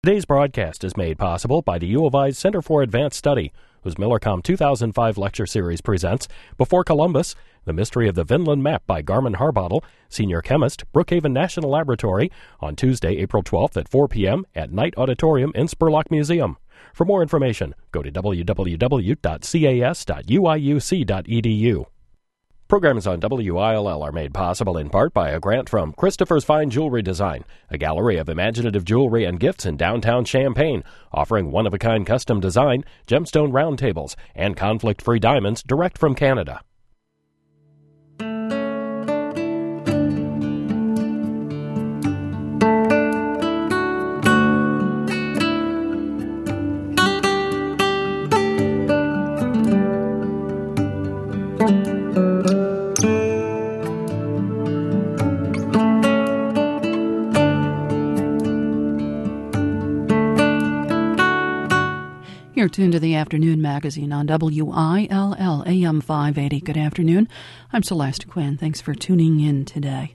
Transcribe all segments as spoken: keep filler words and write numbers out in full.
Today's broadcast is made possible by the U of I's Center for Advanced Study, whose Millercom two thousand five lecture series presents Before Columbus, The Mystery of the Vinland Map by Garmin Harbottle, Senior Chemist, Brookhaven National Laboratory, on Tuesday, April twelfth at four p.m. at Knight Auditorium in Spurlock Museum. For more information, go to w w w dot c a s dot u i u c dot e d u. Programs on W I L L are made possible in part by a grant from Christopher's Fine Jewelry Design, a gallery of imaginative jewelry and gifts in downtown Champaign, offering one-of-a-kind custom design, gemstone round tables, and conflict-free diamonds direct from Canada. You're tuned to the Afternoon Magazine on W I L L A M five eighty. Good afternoon. I'm Celeste Quinn. Thanks for tuning in today.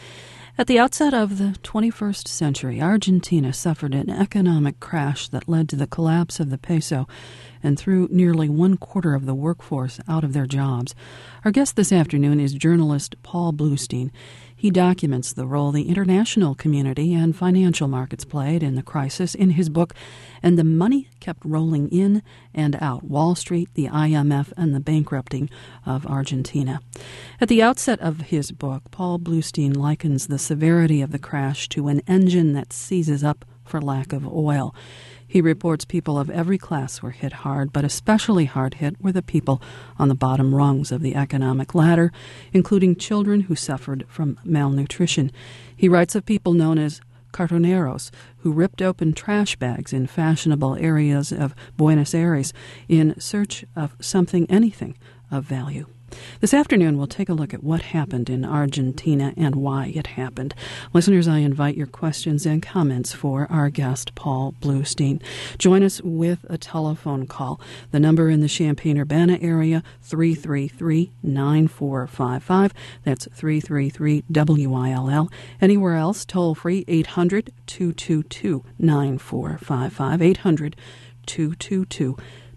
At the outset of the twenty-first century, Argentina suffered an economic crash that led to the collapse of the peso and threw nearly one quarter of the workforce out of their jobs. Our guest this afternoon is journalist Paul Bluestein. He documents the role the international community and financial markets played in the crisis in his book, And the Money Kept Rolling In and Out, Wall Street, the I M F, and the Bankrupting of Argentina. At the outset of his book, Paul Bluestein likens the severity of the crash to an engine that seizes up for lack of oil. He reports people of every class were hit hard, but especially hard hit were the people on the bottom rungs of the economic ladder, including children who suffered from malnutrition. He writes of people known as cartoneros, who ripped open trash bags in fashionable areas of Buenos Aires in search of something, anything of value. This afternoon, we'll take a look at what happened in Argentina and why it happened. Listeners, I invite your questions and comments for our guest, Paul Bluestein. Join us with a telephone call. The number in the Champaign-Urbana area, three three three, nine four five five. That's three three three W I L L. Anywhere else, toll free, eight hundred, two two two, nine four five five, eight hundred, two two two,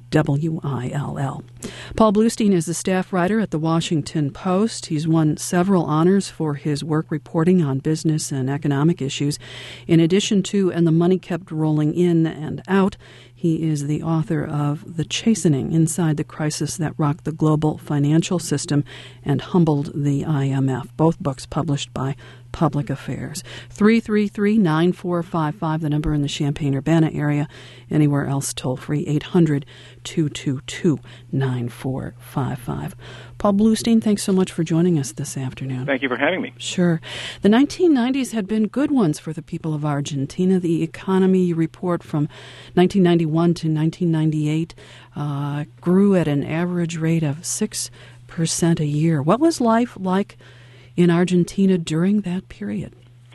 W I L L. Paul Bluestein is a staff writer at the Washington Post. He's won several honors for his work reporting on business and economic issues. In addition to And the Money Kept Rolling In and Out, he is the author of The Chastening Inside the Crisis That Rocked the Global Financial System and Humbled the I M F, both books published by Public Affairs. three three three, nine four five five, the number in the Champaign-Urbana area. Anywhere else, toll free, eight hundred, two two two, nine four five five. Paul Bluestein, thanks so much for joining us this afternoon. Thank you for having me. Sure. The nineteen nineties had been good ones for the people of Argentina. The economy report from nineteen ninety-one to nineteen ninety-eight uh, grew at an average rate of six percent a year. What was life like in Argentina during that period?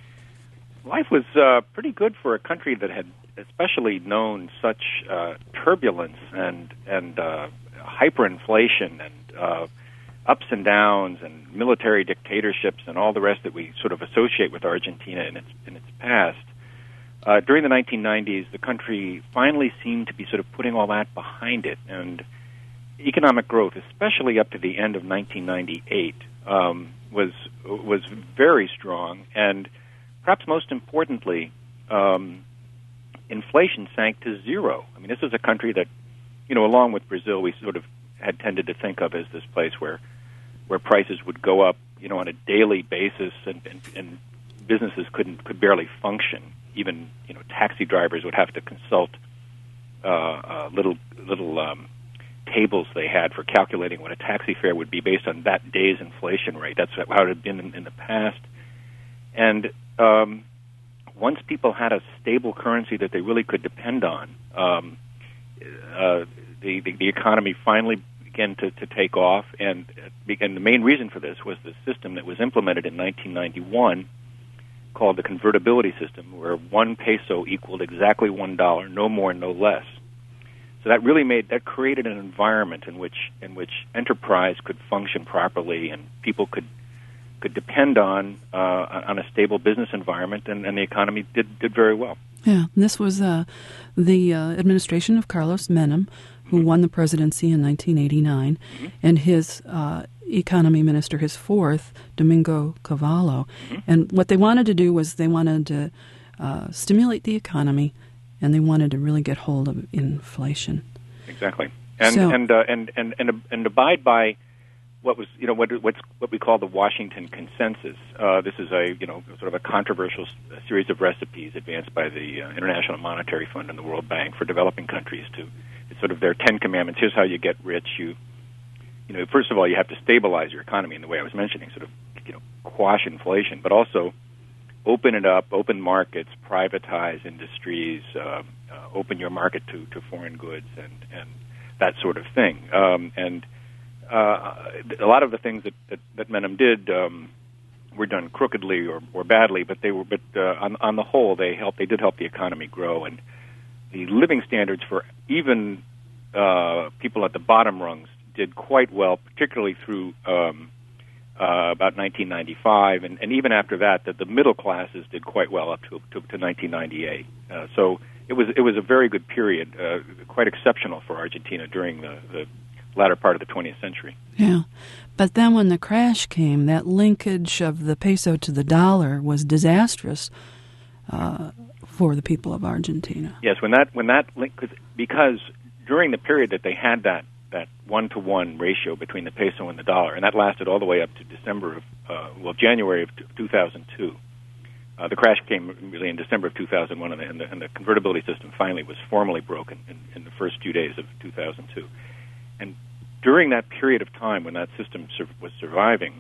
Life was uh, pretty good for a country that had especially known such uh, turbulence and and uh, hyperinflation and uh, ups and downs and military dictatorships and all the rest that we sort of associate with Argentina in its in its past. Uh, during the nineteen nineties, the country finally seemed to be sort of putting all that behind it, and economic growth, especially up to the end of nineteen ninety-eight, um, was was very strong, and perhaps most importantly, um, inflation sank to zero. I mean, this is a country that, you know, along with Brazil, we sort of had tended to think of as this place where where prices would go up, you know, on a daily basis, and, and, and businesses couldn't could barely function. Even, you know, taxi drivers would have to consult uh, uh, little little um, tables they had for calculating what a taxi fare would be based on that day's inflation rate. That's how it had been in, in the past. And um, once people had a stable currency that they really could depend on, um, uh, the, the the economy finally began to, to take off. And, and the main reason for this was the system that was implemented in nineteen ninety-one called the convertibility system, where one peso equaled exactly one dollar, no more, no less. So that really made that created an environment in which in which enterprise could function properly, and people could could depend on uh, on a stable business environment, and, and the economy did did very well. Yeah, this was uh, the uh, administration of Carlos Menem, who won the presidency in nineteen eighty-nine, mm-hmm. and his uh, economy minister, his fourth, Domingo Cavallo. Mm-hmm. And what they wanted to do was they wanted to uh, stimulate the economy, and they wanted to really get hold of inflation. Exactly, and so, and, uh, and and and and abide by what was you know what what's what we call the Washington Consensus. Uh, this is a you know sort of a controversial series of recipes advanced by the uh, International Monetary Fund and the World Bank for developing countries to. It's sort of their Ten Commandments. Here's how you get rich. You, you know, first of all, you have to stabilize your economy in the way I was mentioning, sort of, you know, quash inflation, but also open it up, open markets, privatize industries, uh, uh, open your market to, to foreign goods, and, and that sort of thing. Um, and uh, a lot of the things that, that, that Menem did um, were done crookedly or, or badly, but they were, but uh, on, on the whole, they helped. They did help the economy grow, and the living standards for even uh, people at the bottom rungs did quite well, particularly through um, uh, about nineteen ninety-five, and, and even after that, that the middle classes did quite well up to to, to nineteen ninety-eight. Uh, so it was it was a very good period, uh, quite exceptional for Argentina during the, the latter part of the twentieth century. Yeah, but then when the crash came, that linkage of the peso to the dollar was disastrous. Uh, for the people of Argentina. Yes, when that when that link because during the period that they had that that one to one ratio between the peso and the dollar, and that lasted all the way up to December of uh, well January of two thousand two. Uh, the crash came really in December of two thousand one, and the, and the, and the convertibility system finally was formally broken in, in the first few days of two thousand two. And during that period of time when that system sur- was surviving,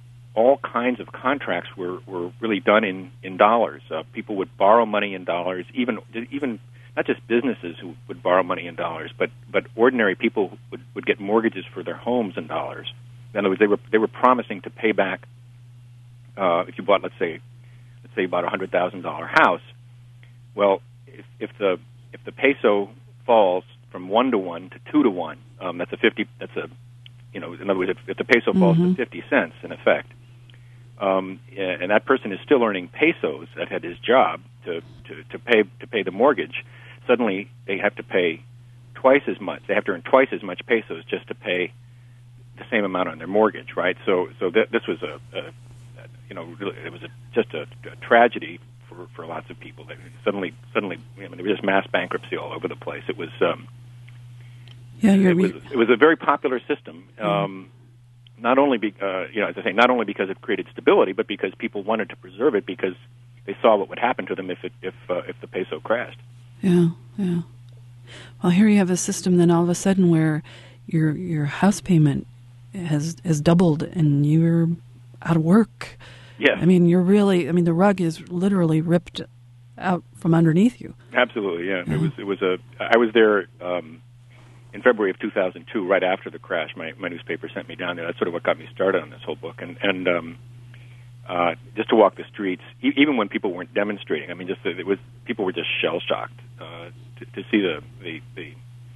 all kinds of contracts were, were really done in, in dollars. Uh, people would borrow money in dollars, even even not just businesses who would borrow money in dollars, but, but ordinary people would, would get mortgages for their homes in dollars. In other words, they were they were promising to pay back uh, if you bought, let's say, let's say you bought a hundred thousand dollar house. Well, if, if the if the peso falls from one to one to two to one, um, that's a fifty. That's a you know, in other words, if, if the peso falls mm-hmm. to fifty cents, in effect. Um, and that person is still earning pesos that had his job to, to, to pay to pay the mortgage. Suddenly, they have to pay twice as much. They have to earn twice as much pesos just to pay the same amount on their mortgage, right? So, so th- this was a, a, you know, really, it was a, just a, a tragedy for, for lots of people. They suddenly, suddenly, I mean, there was just mass bankruptcy all over the place. It was, um, yeah, you're it was, re- it was a very popular system. Um, mm. Not only, be, uh, you know, as I say, not only because it created stability, but because people wanted to preserve it because they saw what would happen to them if it, if uh, if the peso crashed. Yeah, yeah. Well, here you have a system then all of a sudden where your your house payment has has doubled and you're out of work. Yeah. I mean, you're really. I mean, the rug is literally ripped out from underneath you. Absolutely. Yeah. yeah. It was. It was a. I was there. Um, In February of two thousand two, right after the crash, my, my newspaper sent me down there. That's sort of what got me started on this whole book. And, and um, uh, just to walk the streets, e- even when people weren't demonstrating, I mean, just it was people were just shell shocked uh, to, to see the the, the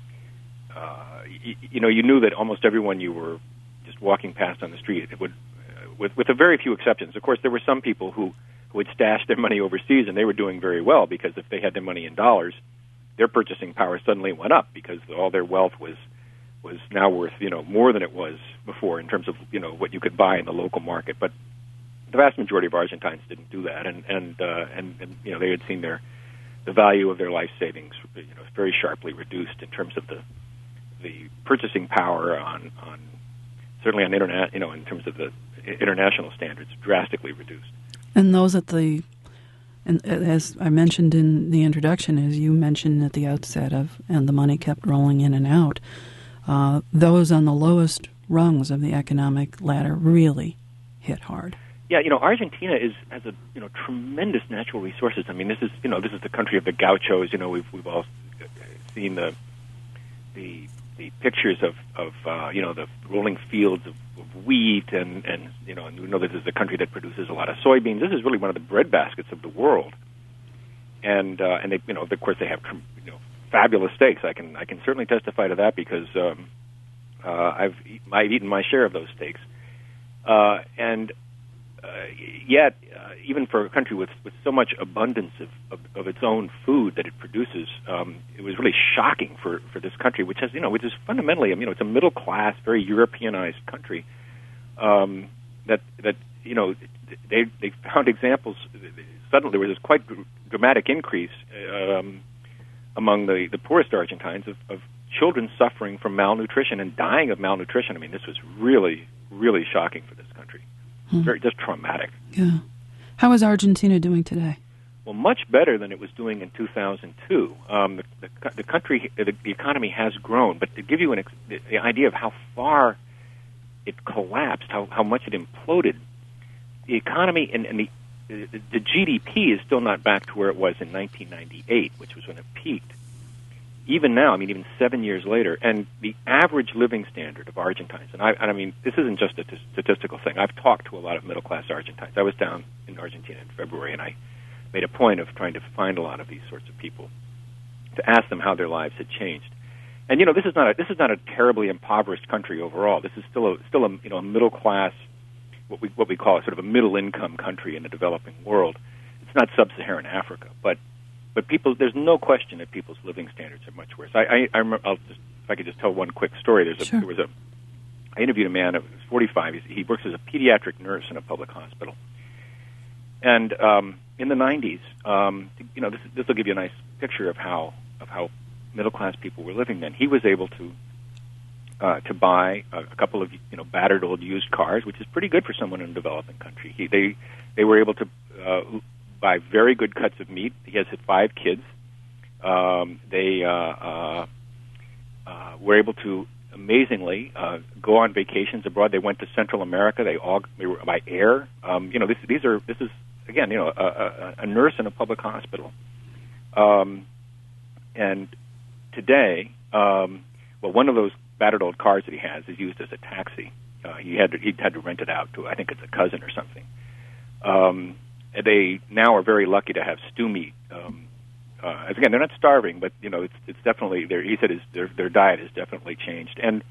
uh, y- you know, you knew that almost everyone you were just walking past on the street, it would, uh, with with a very few exceptions. Of course, there were some people who who had stashed their money overseas, and they were doing very well because if they had their money in dollars, their purchasing power suddenly went up because all their wealth was was now worth, you know, more than it was before in terms of, you know, what you could buy in the local market. But the vast majority of Argentines didn't do that, and and uh, and, and you know, they had seen their the value of their life savings, you know, very sharply reduced in terms of the the purchasing power on on certainly on internet, you know, in terms of the international standards, drastically reduced. And those at the And as I mentioned in the introduction, as you mentioned at the outset of, and the money kept rolling in and out, uh, those on the lowest rungs of the economic ladder really hit hard. Yeah, you know, Argentina is has a you know tremendous natural resources. I mean, this is you know this is the country of the gauchos. You know, we've we've all seen the the the pictures of of uh, you know the rolling fields of, of wheat, and, and you know, and we know this is a country that produces a lot of soybeans. This is really one of the breadbaskets of the world, and uh, and they you know of course they have you know fabulous steaks. I can I can certainly testify to that because um, uh, I've eat, I've eaten my share of those steaks, uh, and yet, uh, even for a country with, with so much abundance of, of, of its own food that it produces, um, it was really shocking for, for this country, which has, you know, which is fundamentally, you know, it's a middle class, very Europeanized country. Um, that that you know, they they found examples. Suddenly, there was this quite dramatic increase um, among the, the poorest Argentines of, of children suffering from malnutrition and dying of malnutrition. I mean, this was really, really shocking for this country. Hmm. Very just traumatic. Yeah. How is Argentina doing today? Well, much better than it was doing in two thousand two. Um, the, the, the country, the, the economy has grown, but to give you an ex- the idea of how far it collapsed, how, how much it imploded, the economy and, and the, the the G D P is still not back to where it was in nineteen ninety-eight, which was when it peaked. Even now, I mean, even seven years later, and the average living standard of Argentines, and I, and I mean, this isn't just a t- statistical thing. I've talked to a lot of middle-class Argentines. I was down in Argentina in February, and I made a point of trying to find a lot of these sorts of people to ask them how their lives had changed. And you know, this is not a, this is not a terribly impoverished country overall. This is still a still a you know a middle class, what we what we call a sort of a middle income country in the developing world. It's not sub-Saharan Africa, but but people, there's no question that people's living standards are much worse. I I, I remember, I'll just, if I could just tell one quick story. There's a sure. there was a I interviewed a man who was forty-five. He's, he works as a pediatric nurse in a public hospital, and um, in the nineties, um, you know, this this will give you a nice picture of how of how middle-class people were living then. He was able to uh, to buy a, a couple of you know battered old used cars, which is pretty good for someone in a developing country. He, they they were able to uh, buy very good cuts of meat. He has five kids. Um, they uh, uh, uh, were able to amazingly uh, go on vacations abroad. They went to Central America. They all they were by air. Um, you know, this, these are this is again you know a, a, a nurse in a public hospital. Um, and Today, um, well, one of those battered old cars that he has is used as a taxi. Uh, he had to, he had to rent it out to, I think it's a cousin or something. Um, they now are very lucky to have stew meat. Um, uh, again, they're not starving, but you know, it's it's definitely their. He said his, their their diet has definitely changed. And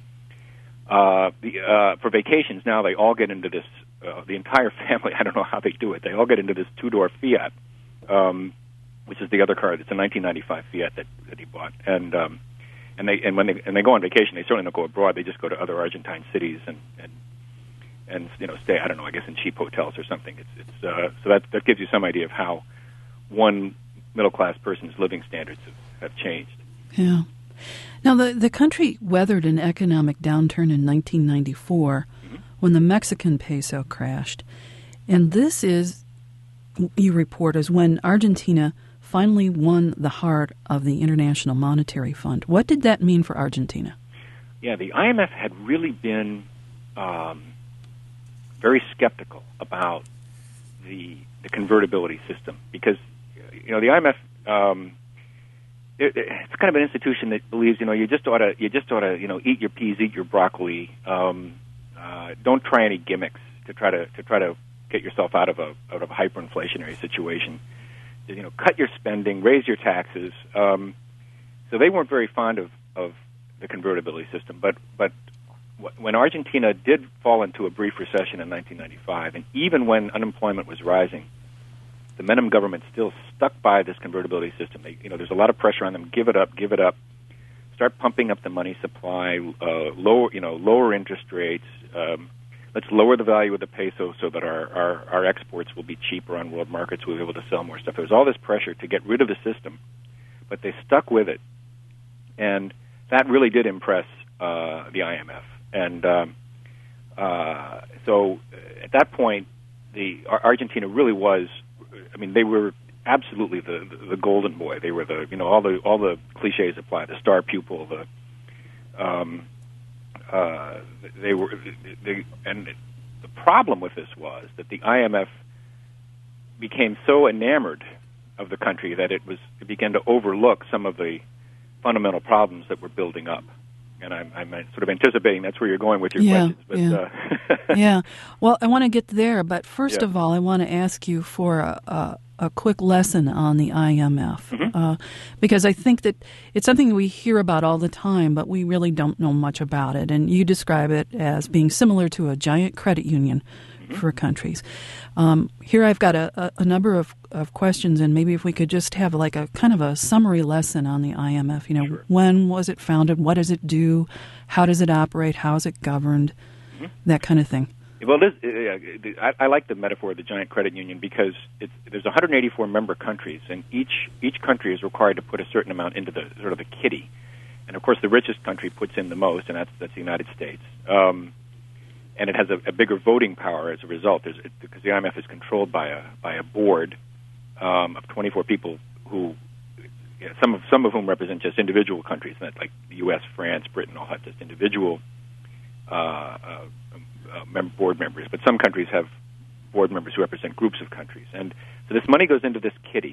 uh, the, uh, for vacations now, they all get into this. Uh, the entire family. I don't know how they do it. They all get into this two-door Fiat. Um, which is the other car. It's a nineteen ninety-five Fiat that, that he bought, and um, and they and when they and they go on vacation, they certainly don't go abroad. They just go to other Argentine cities and and and you know stay. I don't know. I guess in cheap hotels or something. It's it's uh, so that that gives you some idea of how one middle class person's living standards have, have changed. Yeah. Now the the country weathered an economic downturn in nineteen ninety-four mm-hmm. when the Mexican peso crashed, and this is, you report, is when Argentina finally won the heart of the International Monetary Fund. What did that mean for Argentina? Yeah, the I M F had really been um, very skeptical about the the convertibility system because, you know, the I M F um, it, it's kind of an institution that believes, you know, you just ought to you just ought to you know eat your peas, eat your broccoli. Um, uh, don't try any gimmicks to try to to try to get yourself out of a out of a hyperinflationary situation. You know, cut your spending, raise your taxes. Um, so they weren't very fond of, of the convertibility system. But but w- when Argentina did fall into a brief recession in nineteen ninety-five, and even when unemployment was rising, the Menem government still stuck by this convertibility system. They, you know, there's a lot of pressure on them. Give it up, give it up. Start pumping up the money supply. Uh, lower, you know, lower interest rates. Um, Let's lower the value of the peso so that our, our, our exports will be cheaper on world markets. We'll be able to sell more stuff. There was all this pressure to get rid of the system, but they stuck with it, and that really did impress uh, the I M F. And um, uh, so at that point, the Argentina really was. I mean, they were absolutely the, the the golden boy. They were the you know all the all the cliches apply. The star pupil. The um, Uh, they were, they, and the problem with this was that the I M F became so enamored of the country that it was it began to overlook some of the fundamental problems that were building up. And I'm, I'm sort of anticipating that's where you're going with your yeah, questions. But, yeah. Uh, yeah. Well, I want to get there, but first yeah. of all, I want to ask you for a, a, a quick lesson on the I M F, mm-hmm. uh, because I think that it's something we hear about all the time, but we really don't know much about it. And you describe it as being similar to a giant credit union mm-hmm. for countries. Um, here I've got a, a, a number of, of questions, and maybe if we could just have like a kind of a summary lesson on the I M F. You know, sure. When was it founded? What does it do? How does it operate? How is it governed? Mm-hmm. That kind of thing. Well, this, uh, I, I like the metaphor of the giant credit union because it's, there's one hundred eighty-four member countries, and each each country is required to put a certain amount into the sort of the kitty. And of course, the richest country puts in the most, and that's that's the United States. Um, and it has a, a bigger voting power as a result, There's, it, because the I M F is controlled by a by a board um, of twenty-four people who, you know, some of some of whom represent just individual countries, like the U S, France, Britain, all have just individual Uh, uh, uh, mem- board members, but some countries have board members who represent groups of countries. And so this money goes into this kitty.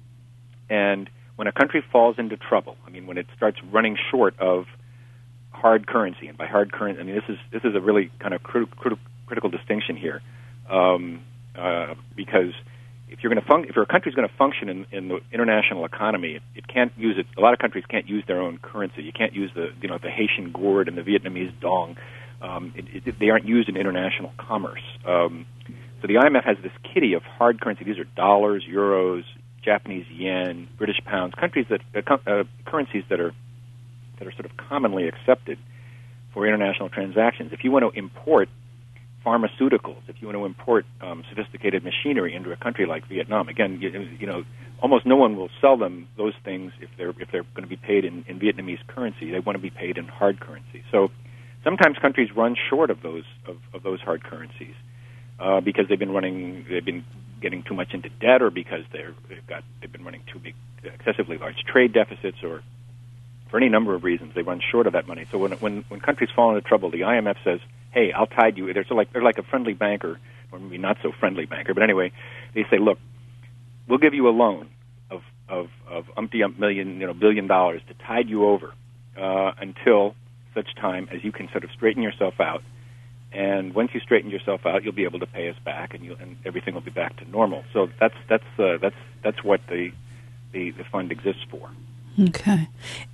And when a country falls into trouble, I mean, when it starts running short of hard currency, and by hard currency, I mean, this is this is a really kind of crit- crit- critical distinction here, um, uh, because if you're going to fun- if a country's going to function in, in the international economy, it, it can't use it. A lot of countries can't use their own currency. You can't use the you know the Haitian gourd and the Vietnamese dong. Um, it, it, they aren't used in international commerce. Um, so the I M F has this kitty of hard currency. These are dollars, euros, Japanese yen, British pounds, countries that uh, uh, currencies that are that are sort of commonly accepted for international transactions. If you want to import pharmaceuticals, if you want to import um, sophisticated machinery into a country like Vietnam, again, you, you know, almost no one will sell them those things if they're if they're going to be paid in, in Vietnamese currency. They want to be paid in hard currency. So sometimes countries run short of those of, of those hard currencies uh, because they've been running, they've been getting too much into debt, or because they're they've got they've been running too big, excessively large trade deficits, or for any number of reasons they run short of that money. So when when when countries fall into trouble, the I M F says, "Hey, I'll tide you." They're sort of like they're like a friendly banker, or maybe not so friendly banker, but anyway, they say, "Look, we'll give you a loan of of of umpty ump million, you know, billion dollars to tide you over uh, until such time as you can sort of straighten yourself out, and once you straighten yourself out, you'll be able to pay us back, and you and everything will be back to normal." So that's that's uh, that's that's what the, the the fund exists for. Okay.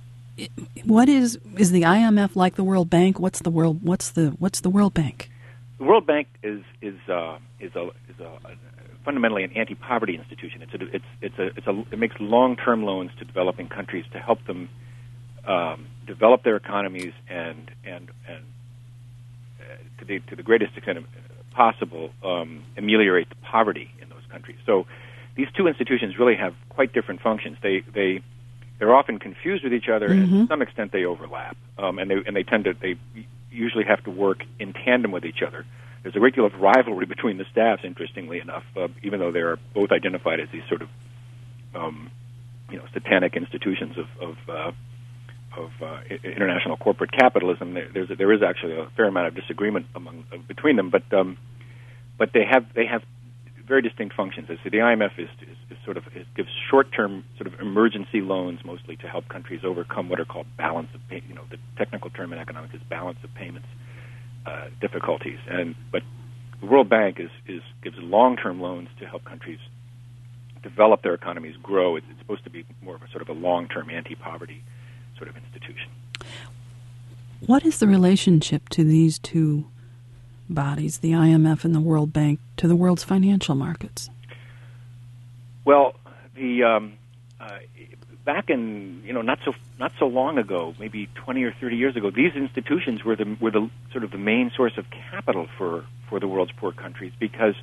What is is the I M F like the World Bank? What's the world? What's the what's the World Bank? The World Bank is is uh, is a is a, a fundamentally an anti-poverty institution. It's a, it's it's a it's a it makes long-term loans to developing countries to help them um, develop their economies and and and uh, to the to the greatest extent possible um, ameliorate the poverty in those countries. So these two institutions really have quite different functions. They they they're often confused with each other, mm-hmm. and to some extent they overlap, um, and they and they tend to they usually have to work in tandem with each other. There's a great deal of rivalry between the staffs, interestingly enough, uh, even though they're both identified as these sort of, um, you know, satanic institutions of of, uh, of uh, international corporate capitalism. There's a, there is actually a fair amount of disagreement among uh, between them, but um, but they have they have very distinct functions. So the I M F is, is, is sort of it gives short-term sort of emergency loans, mostly to help countries overcome what are called balance of pay, you know the technical term in economics is balance of payments. Uh, difficulties, and but the World Bank is, is gives long-term loans to help countries develop their economies, grow. It's, it's supposed to be more of a sort of a long-term anti-poverty sort of institution. What is the relationship to these two bodies, the I M F and the World Bank, to the world's financial markets? Well, the um, uh, back in you know not so not so long ago, maybe twenty or thirty years ago, these institutions were the were the sort of the main source of capital for, for the world's poor countries, because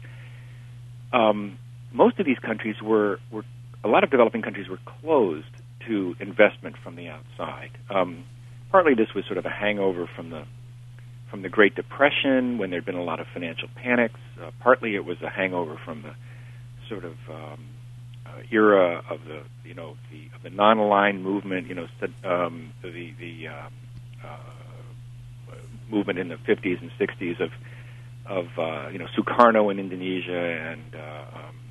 um, most of these countries were, were a lot of developing countries were closed to investment from the outside. Um, partly this was sort of a hangover from the from the Great Depression, when there'd been a lot of financial panics. Uh, partly it was a hangover from the sort of um, Uh, era of the you know the of the non-aligned movement, you know um, the the uh, uh, movement in the fifties and sixties of of uh, you know Sukarno in Indonesia and uh, um,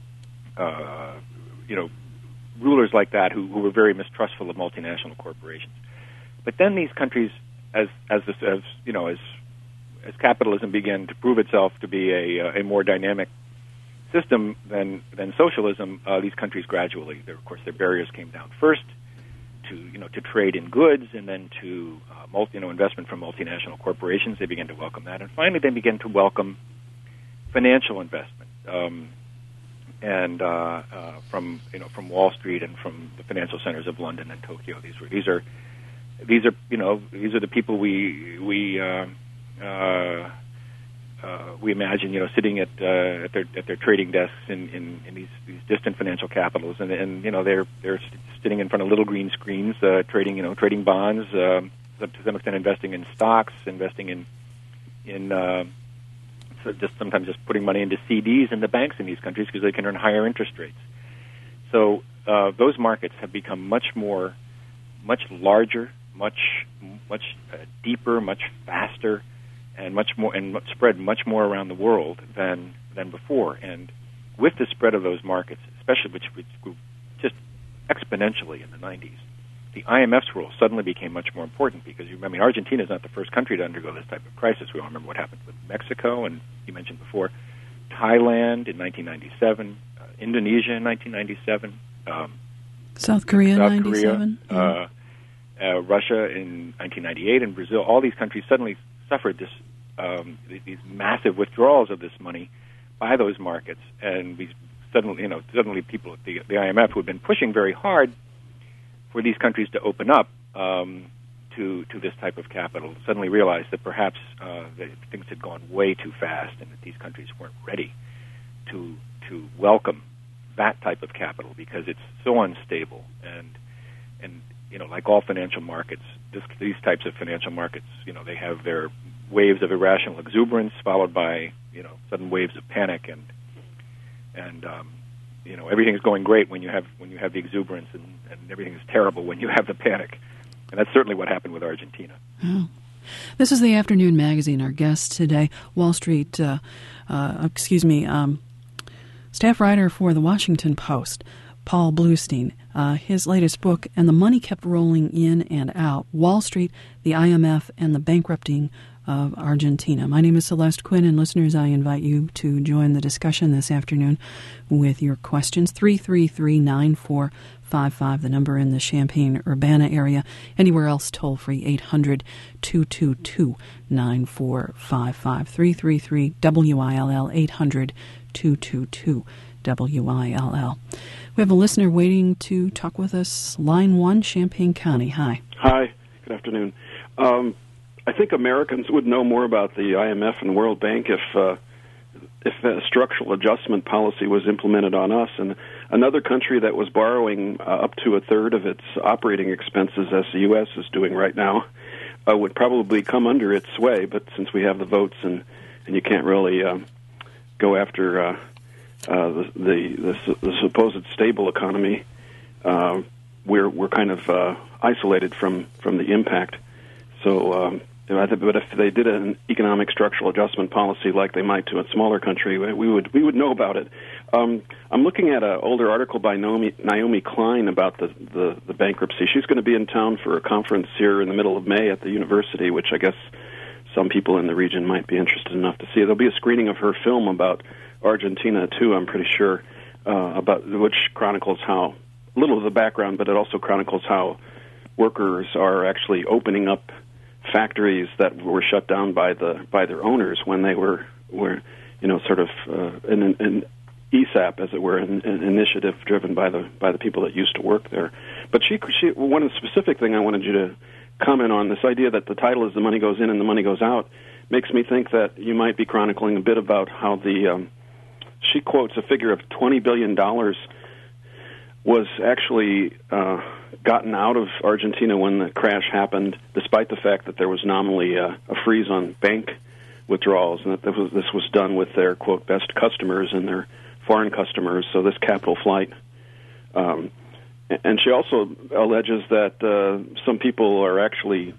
uh, you know rulers like that who, who were very mistrustful of multinational corporations. But then these countries, as as this, as you know as as capitalism began to prove itself to be a a more dynamic system than than socialism, uh, these countries gradually, of course, their barriers came down first to you know to trade in goods, and then to uh, multi, you know investment from multinational corporations. They began to welcome that, and finally they began to welcome financial investment, um, and uh, uh, from you know from Wall Street and from the financial centers of London and Tokyo. These were these are these are you know these are the people we we uh, uh, uh, we imagine you know sitting at uh, at their at their trading desks in, in, in these, these distant financial capitals, and and you know they're they're sitting in front of little green screens, uh, trading you know trading bonds, uh, to some extent investing in stocks, investing in in uh, so just sometimes just putting money into C Ds in the banks in these countries because they can earn higher interest rates. So uh, those markets have become much more, much larger, much much uh, deeper, much faster, and much more and much spread much more around the world than than before. And with the spread of those markets, especially which, which grew just exponentially in the nineties, the I M F's role suddenly became much more important because, you, I mean, Argentina is not the first country to undergo this type of crisis. We all remember what happened with Mexico, and you mentioned before, Thailand in nineteen ninety-seven, uh, Indonesia in nineteen ninety-seven, um, South Korea in South ninety-seven, Korea, uh, uh, Russia in nineteen ninety-eight, and Brazil. All these countries suddenly suffered this um, these massive withdrawals of this money by those markets, and these suddenly, you know, suddenly people at the, the I M F who had been pushing very hard for these countries to open up um, to to this type of capital, suddenly realized that perhaps uh, that things had gone way too fast, and that these countries weren't ready to to welcome that type of capital because it's so unstable. And and you know, like all financial markets, this, these types of financial markets, you know, they have their waves of irrational exuberance followed by you know sudden waves of panic, and and um, you know, everything's going great when you have when you have the exuberance, and, and everything is terrible when you have the panic. And that's certainly what happened with Argentina. Oh. This is the Afternoon Magazine. Our guest today, Wall Street, uh, uh, excuse me, um, staff writer for the Washington Post, Paul Bluestein. Uh, his latest book, And the Money Kept Rolling In and Out, Wall Street, the I M F, and the Bankrupting of Argentina. My name is Celeste Quinn, and listeners, I invite you to join the discussion this afternoon with your questions. three three three, nine four five five, the number in the Champaign-Urbana area. Anywhere else, toll free, eight hundred, two two two, nine four five five. three three three, W I L L, eight hundred, two two two, W I L L. We have a listener waiting to talk with us. Line one, Champaign County. Hi. Hi. Good afternoon. Um, I think Americans would know more about the I M F and World Bank if uh, if a structural adjustment policy was implemented on us. And another country that was borrowing uh, up to a third of its operating expenses, as the U S is doing right now, uh, would probably come under its sway. But since we have the votes and, and you can't really uh, go after uh, uh, the, the, the, the supposed stable economy, uh, we're we're kind of uh, isolated from, from the impact. So. Um, But if they did an economic structural adjustment policy like they might to a smaller country, we would we would know about it. Um, I'm looking at an older article by Naomi, Naomi Klein about the, the, the bankruptcy. She's going to be in town for a conference here in the middle of May at the university, which I guess some people in the region might be interested enough to see. There'll be a screening of her film about Argentina, too, I'm pretty sure, uh, about which chronicles how, a little of the background, but it also chronicles how workers are actually opening up factories that were shut down by the by their owners when they were were you know sort of uh, an, an E S A P, as it were, an, an initiative driven by the by the people that used to work there. But she she one of the specific thing I wanted you to comment on, this idea that the title is "The Money Goes In and the Money Goes Out," makes me think that you might be chronicling a bit about how the um, she quotes a figure of twenty billion dollars was actually uh, gotten out of Argentina when the crash happened, despite the fact that there was nominally a, a freeze on bank withdrawals, and that this was, this was done with their, quote, best customers and their foreign customers, so this capital flight. Um, and she also alleges that uh, some people are actually,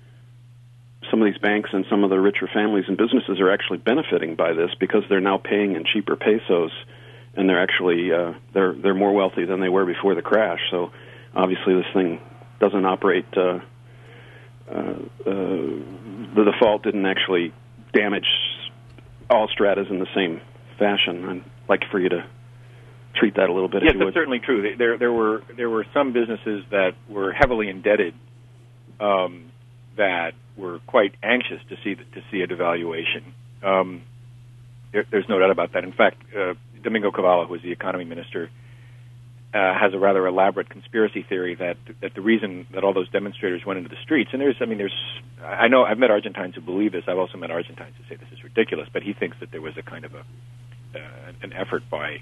some of these banks and some of the richer families and businesses are actually benefiting by this because they're now paying in cheaper pesos, and they're actually uh, they're they're more wealthy than they were before the crash. So obviously this thing doesn't operate. Uh, uh, uh, the default didn't actually damage all stratas in the same fashion. I'd like for you to treat that a little bit. Yes, if you that's would. certainly true. There there were there were some businesses that were heavily indebted um, that were quite anxious to see the, to see a devaluation. Um, there, there's no doubt about that. In fact, uh, Domingo Cavallo, who was the economy minister, uh, has a rather elaborate conspiracy theory that that the reason that all those demonstrators went into the streets, and there's, I mean, there's, I know I've met Argentines who believe this. I've also met Argentines who say this is ridiculous, but he thinks that there was a kind of a uh, an effort by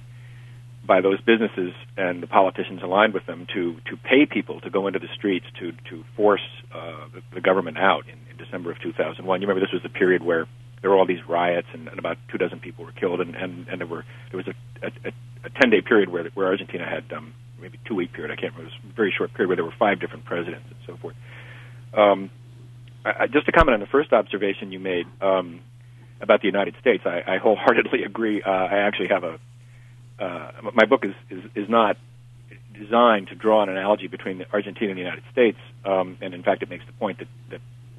by those businesses and the politicians aligned with them to to pay people to go into the streets to to force uh, the, the government out in, in December of two thousand one. You remember this was the period where there were all these riots and, and about two dozen people were killed, and, and, and there were there was a, a, a ten-day period where where Argentina had um, maybe two-week period, I can't remember, it was a very short period where there were five different presidents and so forth. Um, I, I, just to comment on the first observation you made um, about the United States, I, I wholeheartedly agree. Uh, I actually have a uh, my book is, is is not designed to draw an analogy between the Argentina and the United States, um, and in fact, it makes the point that that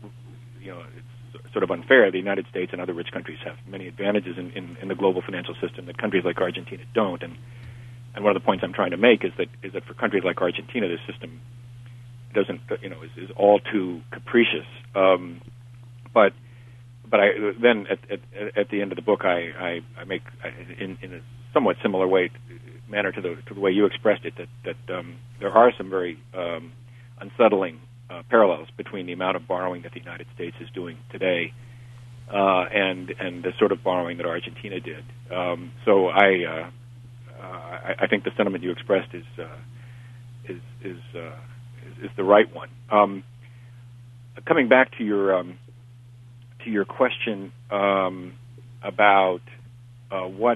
you know it's sort of unfair. The United States and other rich countries have many advantages in, in, in the global financial system that countries like Argentina don't. And and one of the points I'm trying to make is that is that for countries like Argentina, this system doesn't you know is, is all too capricious. Um, but but I then at, at at the end of the book, I I, I make in in a somewhat similar way manner to the to the way you expressed it that that um, there are some very um, unsettling Uh, parallels between the amount of borrowing that the United States is doing today uh, and and the sort of borrowing that Argentina did. Um, so I, uh, uh, I I think the sentiment you expressed is uh, is is, uh, is is the right one. Um, coming back to your um, to your question um, about uh, what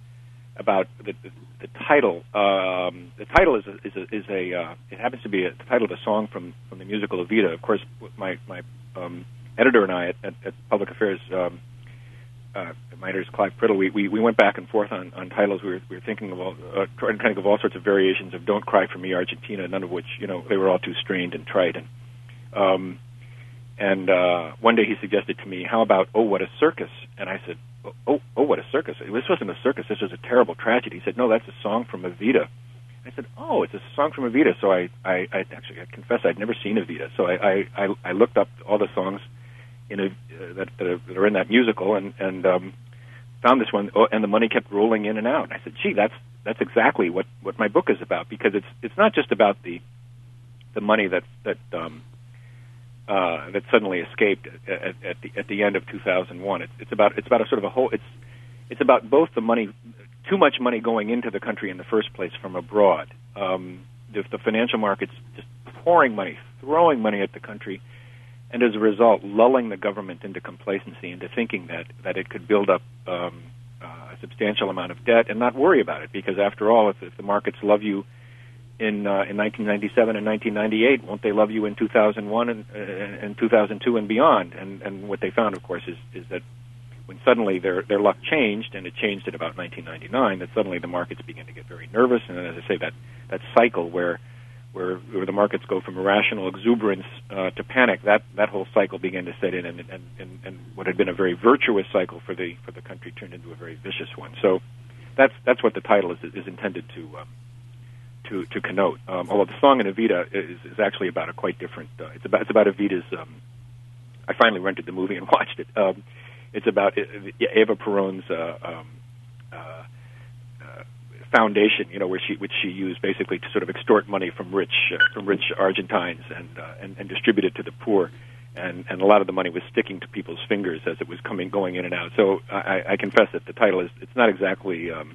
about the, the The title, um, the title is a, is a, is a uh, it happens to be a, the title of a song from, from the musical Evita. Of course, my my um, editor and I at, at, at Public Affairs, um, uh, my editor is Clive Priddle. We, we we went back and forth on, on titles. We were we were thinking of all uh, trying to think of all sorts of variations of "Don't Cry for Me, Argentina," none of which you know they were all too strained and trite. And um, and uh, one day he suggested to me, "How about Oh What a Circus?" And I said, Oh, oh, what a circus. This wasn't a circus. This was a terrible tragedy. He said, no, that's a song from Evita. I said, oh, it's a song from Evita. So I, I, I actually, I confess I'd never seen Evita. So I, I, I looked up all the songs in a, uh, that, that, are, that are in that musical and, and um, found this one, oh, and the money kept rolling in and out. And I said, gee, that's that's exactly what, what my book is about, because it's it's not just about the the money that that um, Uh, that suddenly escaped at, at the at the end of two thousand one. It's, it's about it's about a sort of a whole. It's it's about both the money, too much money going into the country in the first place from abroad, um, the, the financial markets just pouring money, throwing money at the country, and as a result, lulling the government into complacency, into thinking that that it could build up um, uh, a substantial amount of debt and not worry about it, because after all, if, if the markets love you in uh, in nineteen ninety-seven and nineteen ninety-eight, won't they love you in two thousand one and, uh, and two thousand two and beyond? And and what they found, of course, is is that when suddenly their their luck changed, and it changed at about nineteen ninety-nine, that suddenly the markets began to get very nervous, and then, as I say, that that cycle where where where the markets go from irrational exuberance uh, to panic, that that whole cycle began to set in, and and, and and what had been a very virtuous cycle for the for the country turned into a very vicious one. So that's that's what the title is is intended to. Um, To, to connote, um, although the song in Evita is, is actually about a quite different. Uh, it's about it's about Evita's. Um, I finally rented the movie and watched it. Um, it's about uh, Eva Perón's uh, um, uh, uh, foundation, you know, where she which she used basically to sort of extort money from rich uh, from rich Argentines and, uh, and and distribute it to the poor, and and a lot of the money was sticking to people's fingers as it was coming going in and out. So I, I confess that the title is it's not exactly. Um,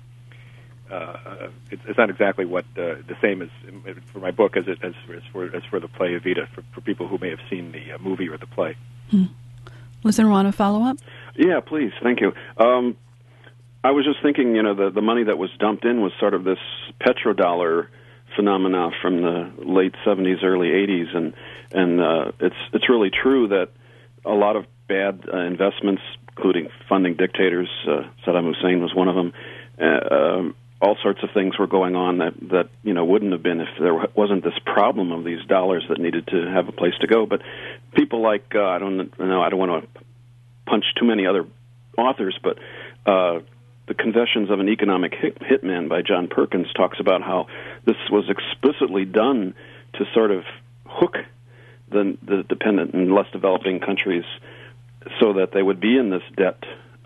Uh, it's, it's not exactly what uh, the same as for my book as it as, as for as for the play Evita for, for people who may have seen the uh, movie or the play. Hmm. Listener, want to follow up? Yeah, please. Thank you. Um, I was just thinking, you know, the the money that was dumped in was sort of this petrodollar phenomena from the late seventies, early eighties, and and uh, it's it's really true that a lot of bad uh, investments, including funding dictators, uh, Saddam Hussein was one of them. Uh, um, all sorts of things were going on that, that you know wouldn't have been if there wasn't this problem of these dollars that needed to have a place to go. But people like uh, I don't know I don't want to punch too many other authors, but uh, the Confessions of an Economic Hit- Hitman by John Perkins talks about how this was explicitly done to sort of hook the the dependent and less developing countries so that they would be in this debt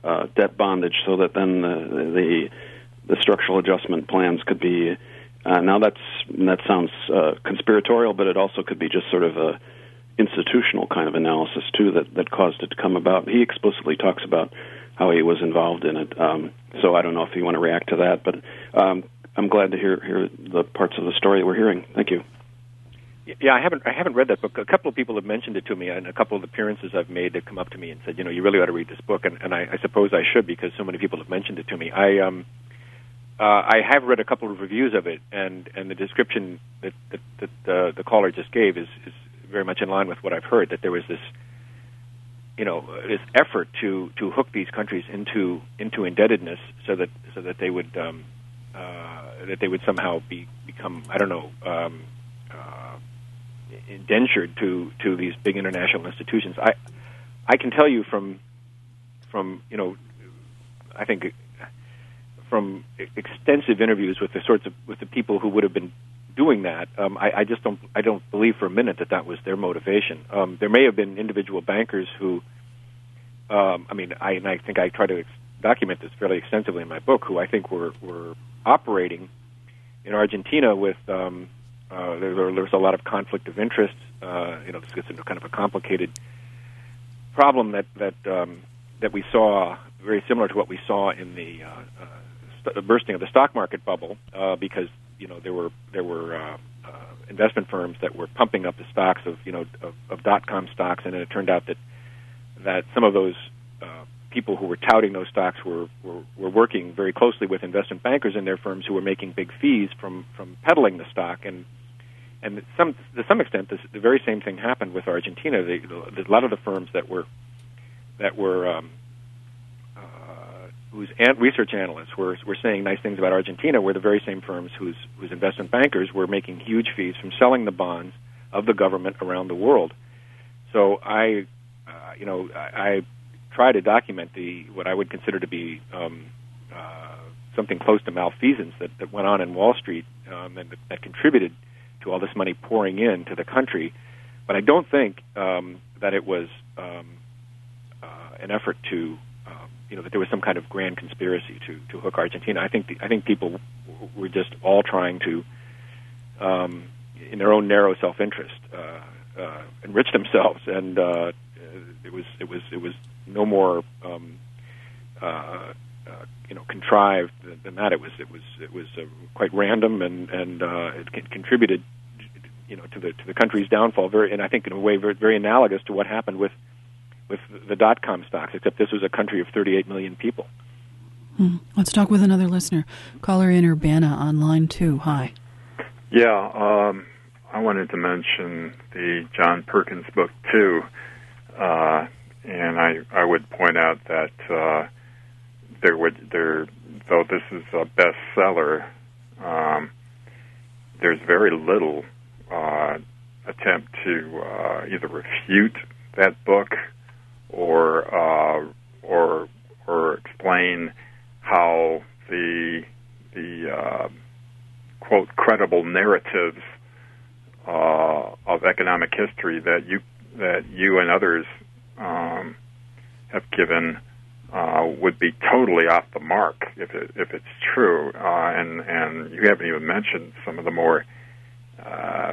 uh, debt bondage, so that then the, the the structural adjustment plans could be. Uh, now that's that sounds uh, conspiratorial, but it also could be just sort of a institutional kind of analysis too that, that caused it to come about. He explicitly talks about how he was involved in it. Um, so I don't know if you want to react to that, but um, I'm glad to hear hear the parts of the story that we're hearing. Thank you. Yeah, I haven't I haven't read that book. A couple of people have mentioned it to me, and a couple of appearances I've made have come up to me and said, you know, you really ought to read this book, and, and I, I suppose I should because so many people have mentioned it to me. I um, uh, I have read a couple of reviews of it, and, and the description that, that, that uh, the caller just gave is, is very much in line with what I've heard, that there was this, you know, this effort to, to hook these countries into into indebtedness so that so that they would um, uh, that they would somehow be become I don't know um, uh, indentured to, to these big international institutions. I I can tell you from from you know I think from extensive interviews with the sorts of with the people who would have been doing that, um, I, I just don't. I don't believe for a minute that that was their motivation. Um, there may have been individual bankers who, um, I mean, I, and I think I try to ex- document this fairly extensively in my book, who I think were were operating in Argentina with. Um, uh, there, there was a lot of conflict of interest. Uh, you know, this gets into kind of a complicated problem that that um, that we saw, very similar to what we saw in the uh, uh, st- bursting of the stock market bubble, uh, because. You know, there were there were uh, uh, investment firms that were pumping up the stocks of you know of, of dot-com stocks, and it turned out that that some of those uh, people who were touting those stocks were, were were working very closely with investment bankers in their firms who were making big fees from, from peddling the stock, and and some to some extent this, the very same thing happened with Argentina. The, the, a lot of the firms that were that were um, whose research analysts were were saying nice things about Argentina were the very same firms whose whose investment bankers were making huge fees from selling the bonds of the government around the world. So I, uh, you know, I, I try to document the what I would consider to be um, uh, something close to malfeasance that, that went on in Wall Street um, and that, that contributed to all this money pouring into the country. But I don't think um, that it was um, uh, an effort to you know, that there was some kind of grand conspiracy to, to hook Argentina. I think the, I think people were just all trying to, um, in their own narrow self-interest, uh, uh, enrich themselves, and uh, it was it was it was no more, um, uh, uh, you know, contrived than that. It was it was it was uh, quite random, and and uh, it c- contributed, you know, to the to the country's downfall. Very, and I think in a way very, very analogous to what happened with. with the dot-com stocks, except this was a country of thirty-eight million people. Hmm. Let's talk with another listener. Caller in Urbana on line two. Hi. Yeah, um, I wanted to mention the John Perkins book, too. Uh, and I, I would point out that uh, there would there though this is a bestseller, um, there's very little uh, attempt to uh, either refute that book or uh, or or explain how the the uh, quote credible narratives uh, of economic history that you that you and others um, have given uh, would be totally off the mark if it, if it's true, uh, and and you haven't even mentioned some of the more uh,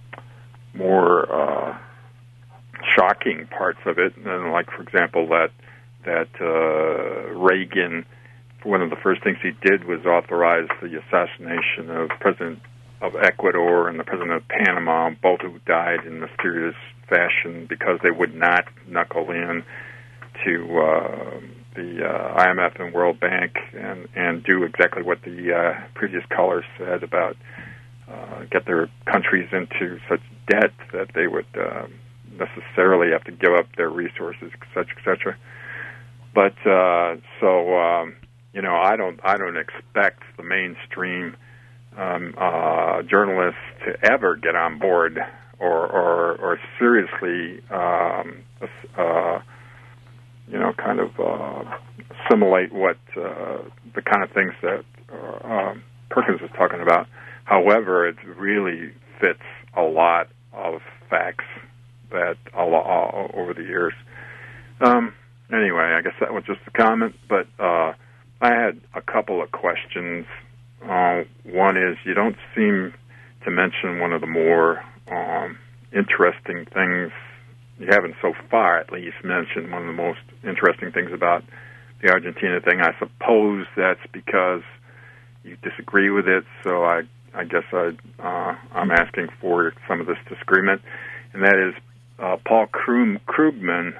more uh, shocking parts of it, and like, for example, that that uh, Reagan, one of the first things he did was authorize the assassination of President of Ecuador and the President of Panama, both who died in mysterious fashion because they would not knuckle in to uh, the uh, I M F and World Bank and, and do exactly what the uh, previous caller said about uh, get their countries into such debt that they would uh, necessarily have to give up their resources, et cetera, et cetera. But uh, so um, you know, I don't, I don't expect the mainstream um, uh, journalists to ever get on board or, or, or seriously, um, uh, you know, kind of uh, assimilate what uh, the kind of things that uh, Perkins was talking about. However, it really fits a lot of facts that a lot, over the years. Um, anyway, I guess that was just a comment, but uh, I had a couple of questions. Uh, one is, you don't seem to mention one of the more um, interesting things, you haven't so far at least mentioned one of the most interesting things about the Argentina thing. I suppose that's because you disagree with it, so I, I guess I, uh, I'm asking for some of this disagreement, and that is uh, Paul Krugman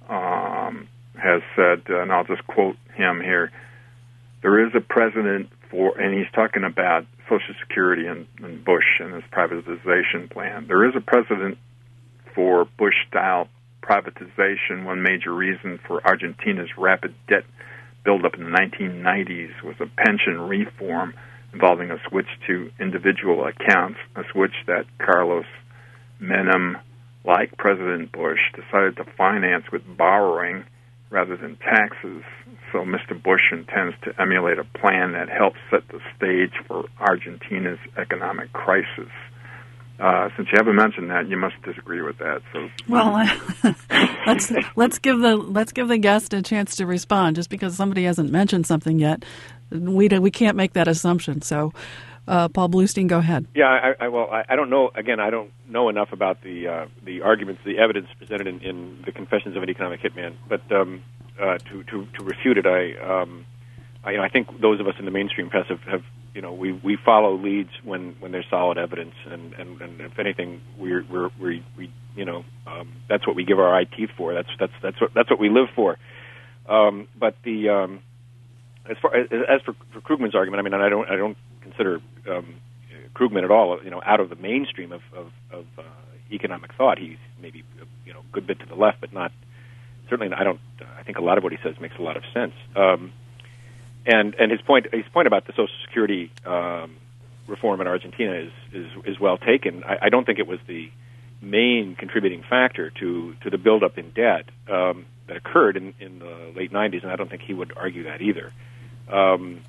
um, has said, and I'll just quote him here, there is a precedent for, and he's talking about Social Security and, and Bush and his privatization plan. There is a precedent for Bush-style privatization. One major reason for Argentina's rapid debt buildup in the nineteen nineties was a pension reform involving a switch to individual accounts, a switch that Carlos Menem, like President Bush, decided to finance with borrowing rather than taxes. So Mister Bush intends to emulate a plan that helps set the stage for Argentina's economic crisis. Uh, since you haven't mentioned that, you must disagree with that. So, well, let's let's give the let's give the guest a chance to respond. Just because somebody hasn't mentioned something yet, we we can't make that assumption. So, uh, Paul Bluestein, go ahead. Yeah, I, I, well, I, I don't know. Again, I don't know enough about the uh, the arguments, the evidence presented in, in the Confessions of an Economic Hitman, but um, uh, to, to to refute it, I, um, I you know I think those of us in the mainstream press have. have You know, we, we follow leads when, when there's solid evidence, and, and, and if anything, we're, we're we we you know um, that's what we give our eye teeth for. That's that's that's what that's what we live for. Um, but the um, as far as, as for, for Krugman's argument, I mean, I don't I don't consider um, Krugman at all, you know, out of the mainstream of of, of uh, economic thought. He's maybe you know a good bit to the left, but not certainly. I don't. I think a lot of what he says makes a lot of sense. Um, And and his point his point about the Social Security um, reform in Argentina is is, is well taken. I, I don't think it was the main contributing factor to, to the buildup in debt um, that occurred in, in the late nineties, and I don't think he would argue that either. Um,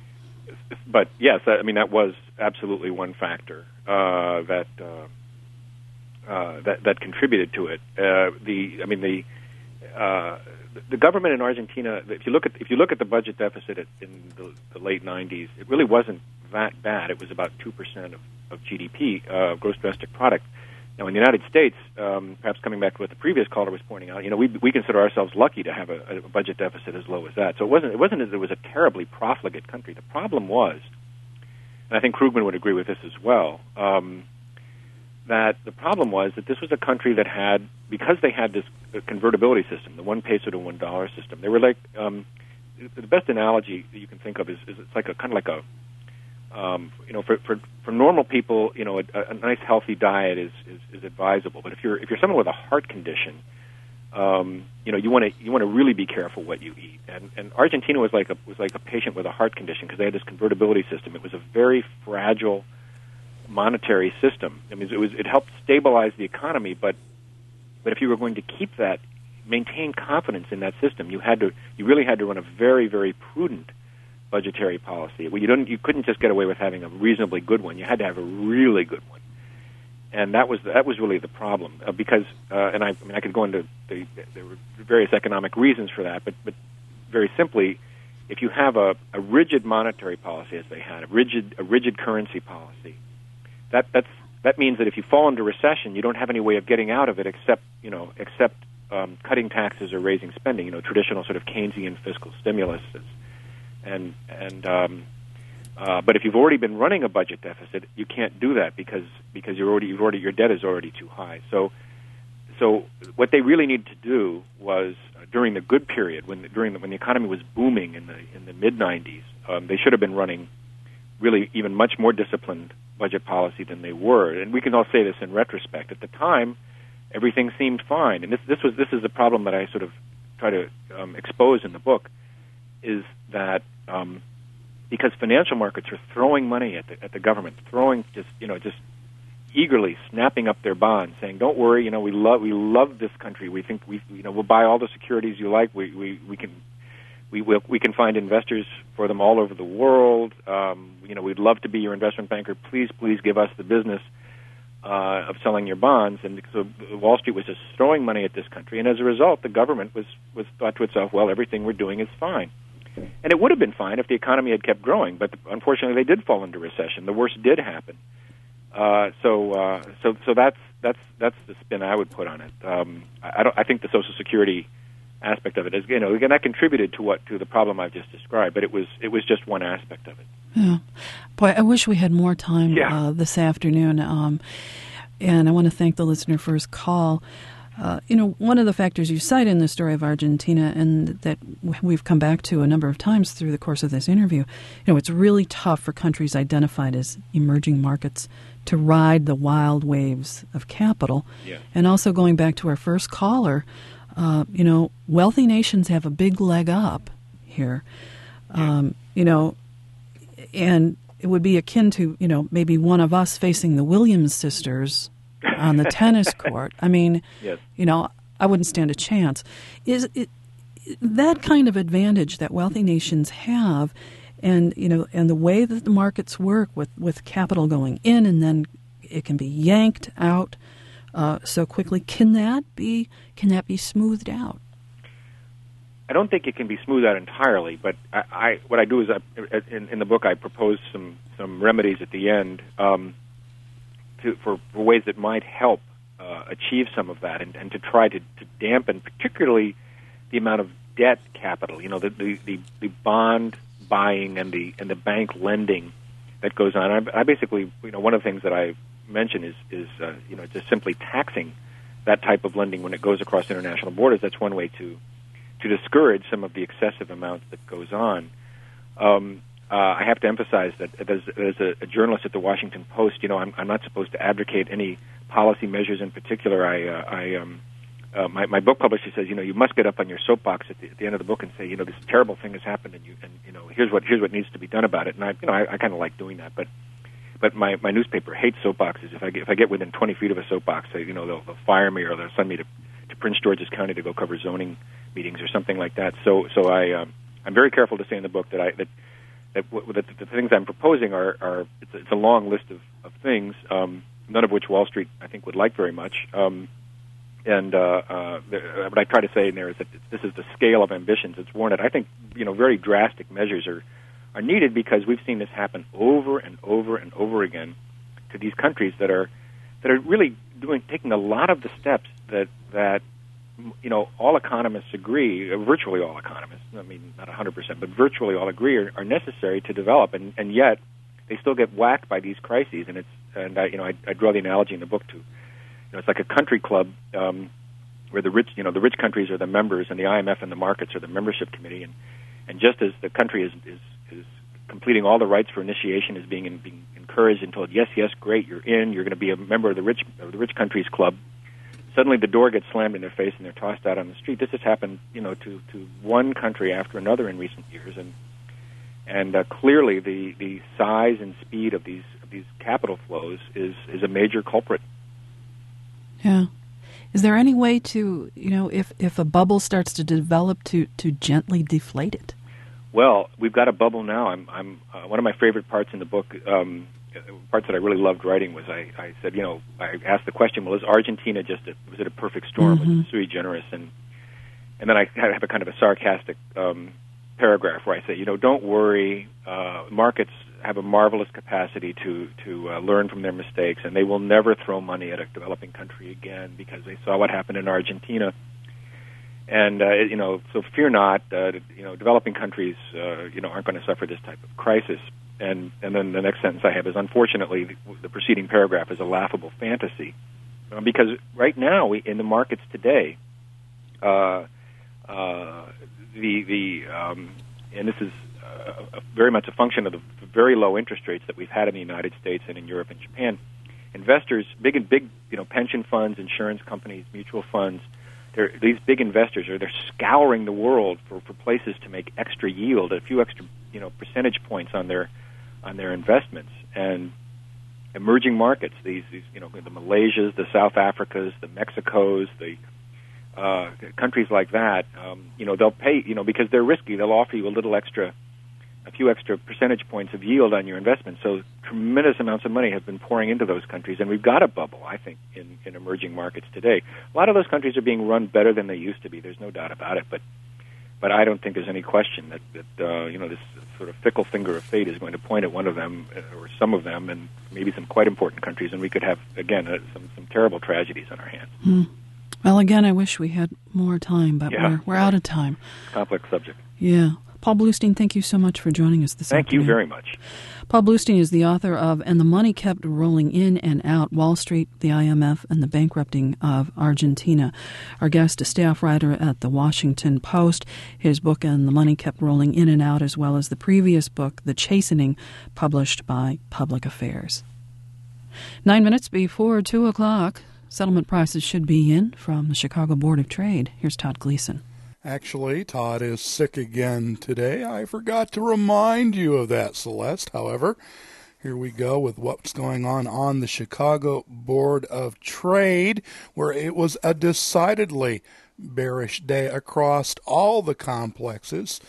but yes, I mean that was absolutely one factor uh, that uh, uh, that that contributed to it. Uh, the I mean the. Uh, The government in Argentina, if you look at if you look at the budget deficit in the, the late nineties, it really wasn't that bad. It was about two percent of, of G D P, uh, gross domestic product. Now, in the United States, um, perhaps coming back to what the previous caller was pointing out, you know, we we consider ourselves lucky to have a, a budget deficit as low as that. So it wasn't it wasn't as it was a terribly profligate country. The problem was, and I think Krugman would agree with this as well. Um, that the problem was that this was a country that had, because they had this convertibility system, the one peso to one dollar system, they were like, um, the best analogy that you can think of is, is it's like a kind of like a, um, you know, for, for for normal people, you know, a, a nice healthy diet is, is, is advisable. But if you're if you're someone with a heart condition, um, you know, you want to you want to really be careful what you eat. And and Argentina was like a was like a patient with a heart condition because they had this convertibility system. It was a very fragile monetary system. I mean, it was it helped stabilize the economy, but but if you were going to keep that, maintain confidence in that system, you had to you really had to run a very very prudent budgetary policy. Well, you don't you couldn't just get away with having a reasonably good one. You had to have a really good one, and that was that was really the problem uh, because uh, and I, I mean I could go into the there were various economic reasons for that, but but very simply, if you have a, a rigid monetary policy as they had, a rigid a rigid currency policy. That that's that means that if you fall into recession, you don't have any way of getting out of it except you know except um, cutting taxes or raising spending. You know, traditional sort of Keynesian fiscal stimulus. And and um, uh, but if you've already been running a budget deficit, you can't do that because because you're already you've already your debt is already too high. So so what they really needed to do was uh, during the good period when the, during the, when the economy was booming in the in the mid nineties, um, they should have been running really even much more disciplined budget policy than they were, and we can all say this in retrospect. At the time, everything seemed fine, and this this was this is the problem that I sort of try to um, expose in the book, is that um, because financial markets are throwing money at the at the government, throwing just you know just eagerly snapping up their bonds, saying, "Don't worry, you know we love we love this country. We think we you know we'll buy all the securities you like. We we we can." We will, we can find investors for them all over the world. Um, you know, we'd love to be your investment banker. Please, please give us the business. uh, of selling your bonds, and so Wall Street was just throwing money at this country, and as a result, the government was, was thought to itself, well, everything we're doing is fine. And it would have been fine if the economy had kept growing, but unfortunately they did fall into recession. The worst did happen. Uh, so, uh, so, so that's that's that's the spin I would put on it. Um, I, I don't. I think the Social Security aspect of it is, you know, again, that contributed to what to the problem I've just described, but it was it was just one aspect of it. Yeah, boy, I wish we had more time yeah. uh, this afternoon. Um, and I want to thank the listener for his call. Uh, you know, one of the factors you cite in the story of Argentina, and that we've come back to a number of times through the course of this interview, you know, it's really tough for countries identified as emerging markets to ride the wild waves of capital. Yeah. And also going back to our first caller, uh, you know, wealthy nations have a big leg up here. Yeah. Um, you know, and it would be akin to, you know, maybe one of us facing the Williams sisters on the tennis court. I mean, yes. you know, I wouldn't stand a chance. Is it that kind of advantage that wealthy nations have, and you know, and the way that the markets work with, with capital going in and then it can be yanked out uh, so quickly? Can that be can that be smoothed out? I don't think it can be smoothed out entirely, but I, I what I do is I, in, in the book I propose some some remedies at the end. Um, To, for, for ways that might help uh, achieve some of that, and, and to try to, to dampen particularly the amount of debt capital, you know, the, the, the, the bond buying and the and the bank lending that goes on. I, I basically, you know, one of the things that I mention is, is uh, you know, just simply taxing that type of lending when it goes across international borders. That's one way to to discourage some of the excessive amounts that goes on. Um, Uh, I have to emphasize that as, as a, a journalist at the Washington Post, you know, I'm, I'm not supposed to advocate any policy measures in particular. I, uh, I, um, uh, my, my book publisher says, you know, you must get up on your soapbox at the, at the end of the book and say, you know, this terrible thing has happened, and you, and you know, here's what here's what needs to be done about it. And I, you know, I, I kind of like doing that, but but my, my newspaper hates soapboxes. If I get, if I get within twenty feet of a soapbox, they, you know, they'll, they'll fire me or they'll send me to, to Prince George's County to go cover zoning meetings or something like that. So so I um, I'm very careful to say in the book that I that. That, w- that the things I'm proposing are, are it's, a, it's a long list of, of things, um, none of which Wall Street, I think, would like very much. Um, and uh, uh, there, what I try to say in there is that this is the scale of ambitions it's warranted. I think, you know, very drastic measures are, are needed because we've seen this happen over and over and over again to these countries that are that are really doing taking a lot of the steps that that you know, all economists agree, virtually all economists, I mean, not one hundred percent, but virtually all agree are, are necessary to develop, and, and yet they still get whacked by these crises. And it's, and I, you know, I, I draw the analogy in the book to, you know, it's like a country club um, where the rich, you know, the rich countries are the members, and the I M F and the markets are the membership committee. And, and just as the country is, is, is completing all the rites for initiation, is being, in, being encouraged and told, yes, yes, great, you're in, you're going to be a member of the rich, of the rich countries club. Suddenly the door gets slammed in their face and they're tossed out on the street. This has happened, you know, to, to one country after another in recent years, and and uh, clearly the, the size and speed of these of these capital flows is, is a major culprit. Yeah. Is there any way to, you know, if, if a bubble starts to develop, to, to gently deflate it? Well, we've got a bubble now. I'm I'm uh, one of my favorite parts in the book. Um, parts that I really loved writing was I, I said, you know, I asked the question, well, is Argentina just a, was it a perfect storm? Mm-hmm. Was it sui generis? And and then I have a kind of a sarcastic um, paragraph where I say, you know, don't worry, uh, markets have a marvelous capacity to to uh, learn from their mistakes, and they will never throw money at a developing country again because they saw what happened in Argentina. And uh, you know, so fear not. Uh, you know, developing countries, uh, you know, aren't going to suffer this type of crisis. And and then the next sentence I have is, unfortunately, the, the preceding paragraph is a laughable fantasy, uh, because right now we, in the markets today, uh, uh, the the um, and this is uh, a, very much a function of the very low interest rates that we've had in the United States and in Europe and Japan. Investors, big and big, you know, pension funds, insurance companies, mutual funds. They're, these big investors are they're scouring the world for, for places to make extra yield, a few extra, you know, percentage points on their on their investments. And emerging markets, these, these you know, the Malaysias, the South Africas, the Mexicos, the uh, countries like that, um, you know, they'll pay, you know, because they're risky. They'll offer you a little extra a few extra percentage points of yield on your investment. So tremendous amounts of money have been pouring into those countries, and we've got a bubble, I think, in, in emerging markets today. A lot of those countries are being run better than they used to be. There's no doubt about it, but but I don't think there's any question that, that uh, you know, this sort of fickle finger of fate is going to point at one of them, or some of them, and maybe some quite important countries, and we could have, again, uh, some, some terrible tragedies on our hands. Hmm. Well, again, I wish we had more time, but yeah. we're, we're out of time. Complex subject. Yeah. Paul Bluestein, thank you so much for joining us this Thank afternoon. you very much. Paul Bluestein is the author of And the Money Kept Rolling In and Out, Wall Street, the I M F, and the Bankrupting of Argentina. Our guest, a staff writer at the Washington Post. His book, And the Money Kept Rolling In and Out, as well as the previous book, The Chastening, published by Public Affairs. Nine minutes before two o'clock, settlement prices should be in from the Chicago Board of Trade. Here's Todd Gleason. Actually, Todd is sick again today. I forgot to remind you of that, Celeste. However, here we go with what's going on on the Chicago Board of Trade, where it was a decidedly bearish day across all the complexes.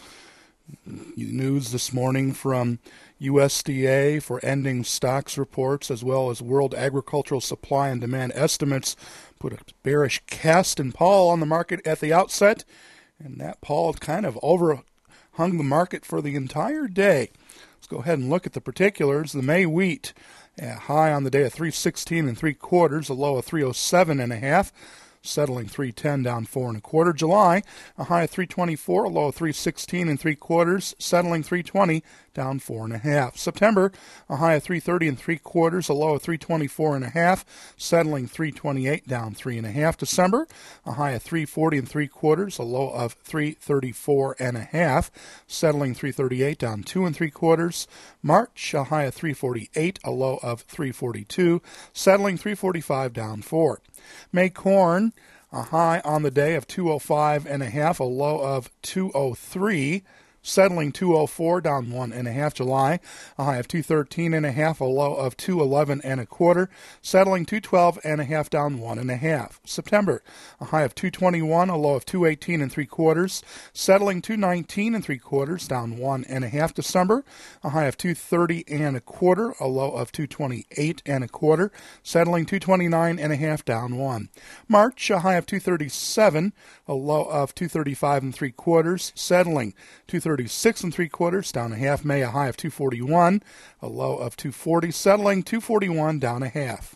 News this morning from U S D A for ending stocks reports, as well as World Agricultural Supply and Demand estimates, put a bearish cast and pall on the market at the outset. And that pall kind of overhung the market for the entire day. Let's go ahead and look at the particulars. The May wheat, a high on the day of three sixteen and three quarters, a low of three oh seven and a half, settling three ten down four and a quarter. July, a high of three twenty-four, a low of three sixteen and three quarters, settling three twenty down four and a half. September, a high of three thirty and three quarters, a low of three twenty-four and a half, settling three twenty-eight down three and a half. December, a high of three forty and three quarters, a low of three thirty-four and a half, settling three thirty-eight down two and three quarters. March, a high of three forty-eight, a low of three forty-two, settling three forty-five down four. May corn, a high on the day of two oh five and a half, a low of two oh three, settling two oh four down one and a half. July, a high of two thirteen and a half, a low of two eleven and a quarter, settling two twelve and a half down one and a half. September, a high of two twenty-one, a low of two eighteen and three quarters, settling two nineteen and three quarters down one and a half. December, a high of two thirty and a quarter, a low of two twenty-eight and a quarter, settling two twenty-nine and a half down one. March, a high of two thirty-seven, a low of two thirty-five and three quarters, settling two thirty-six and three quarters down a half. May, a high of two forty-one, a low of two forty, settling two forty-one down a half.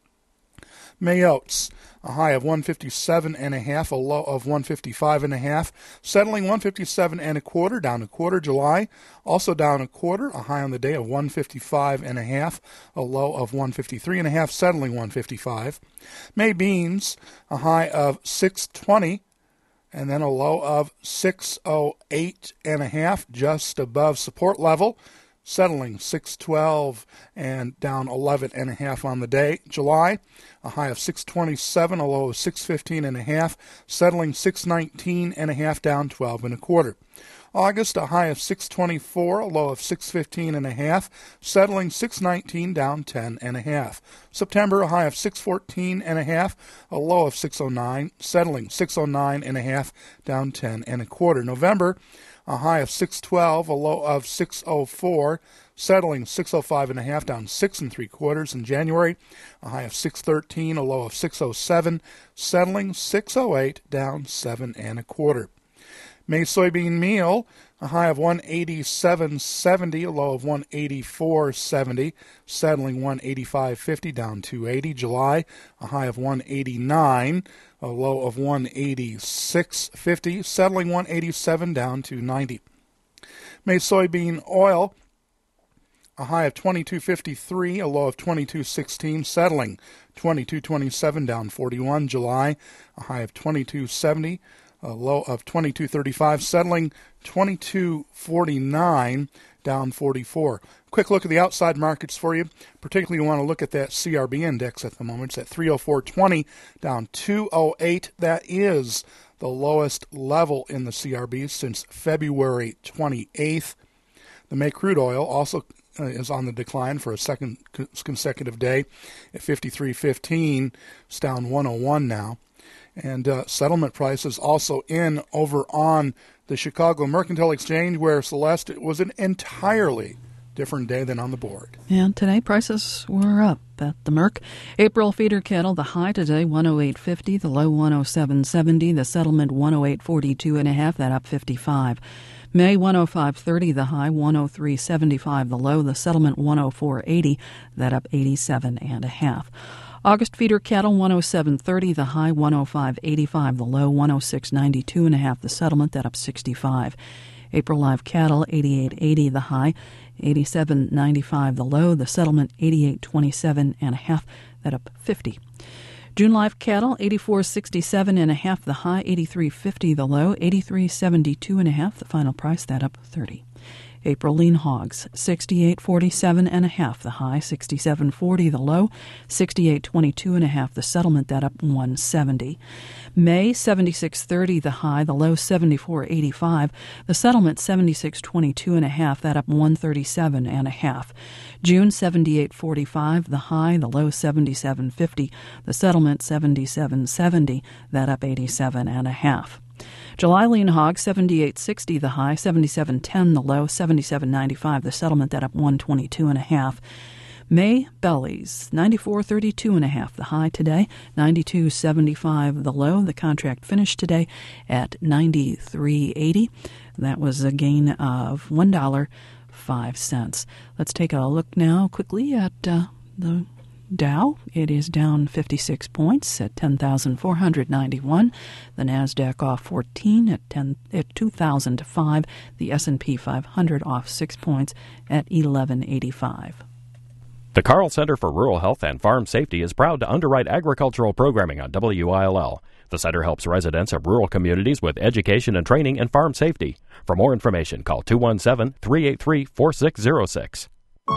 May oats, a high of one fifty-seven and a half, a low of one fifty-five and a half, settling one fifty-seven and a quarter, down a quarter. July, also down a quarter, a high on the day of one fifty-five and a half, a low of one fifty-three and a half, settling one fifty-five. May beans, a high of six twenty, and then a low of six oh eight and a half, just above support level, settling six twelve and down eleven and a half on the day. July, a high of six twenty-seven, a low of six fifteen and a half, settling six nineteen and a half, down twelve and a quarter. August, a high of six twenty-four, a low of six fifteen and a half, settling six nineteen, down ten and a half. September, a high of six fourteen and a half, a low of six oh nine, settling six oh nine and a half, down ten and a quarter. November, a high of six twelve, a low of six oh four, settling six oh five and a half, down six and three quarters. In January, a high of six thirteen, a low of six oh seven, settling six oh eight, down seven and a quarter. May soybean meal, a high of one eighty-seven seventy, a low of one eighty-four seventy, settling one eighty-five fifty, down two eighty. July, a high of one eighty-nine, a low of one eighty-six fifty, settling one eighty-seven, down two ninety. May soybean oil, a high of twenty-two fifty-three, a low of twenty-two sixteen, settling twenty-two twenty-seven, down forty-one. July, a high of twenty-two seventy, a low of twenty-two thirty-five, settling twenty-two forty-nine, down forty-four. Quick look at the outside markets for you. Particularly, you want to look at that C R B index at the moment. It's at three oh four twenty, down two oh eight. That is the lowest level in the C R B since February twenty-eighth. The May crude oil also uh, is on the decline for a second consecutive day at fifty-three fifteen. It's down one oh one now. And uh, settlement prices also in over on the Chicago Mercantile Exchange, where, Celeste, it was an entirely different day than on the board. And today prices were up at the Merc. April feeder cattle, the high today one oh eight fifty, the low one oh seven seventy, the settlement one oh eight forty-two and a half, that up fifty-five. May one oh five thirty, the high one oh three seventy-five, the low, the settlement one oh four eighty, that up eighty-seven and a half. August feeder cattle one oh seven thirty, the high one oh five eighty-five, the low one oh six ninety-two and a half, the settlement, that up sixty-five. April live cattle eighty-eight eighty, the high eighty-seven ninety-five, the low, the settlement eighty-eight twenty-seven and a half, that up fifty. June live cattle eighty-four sixty-seven and a half, the high eighty-three fifty, the low eighty-three seventy-two and a half, the final price, that up thirty. April lean hogs sixty-eight forty-seven and a half, the high sixty-seven forty, the low sixty-eight twenty-two and a half, the settlement, that up one seventy. May seventy-six thirty, the high, the low seventy-four eighty-five, the settlement seventy-six twenty-two and a half, that up one thirty-seven and a half. June seventy-eight forty-five, the high, the low seventy-seven fifty, the settlement seventy-seven seventy, that up eighty-seven and a half. July lean hog seventy-eight sixty, the high seventy-seven ten, the low seventy-seven ninety-five, the settlement, that up one twenty-two and a half. May bellies ninety-four thirty-two and a half, the high today ninety-two seventy-five, the low, the contract finished today at ninety-three eighty. That was a gain of one dollar and five cents. Let's take a look now quickly at uh, the Dow. It is down fifty-six points at ten thousand four hundred ninety-one. The Nasdaq off fourteen at ten at two thousand five. The S and P five hundred off six points at eleven eighty-five. The Carl Center for Rural Health and Farm Safety is proud to underwrite agricultural programming on W I L L. The center helps residents of rural communities with education and training in farm safety. For more information, call two one seven, three eight three, four six zero six.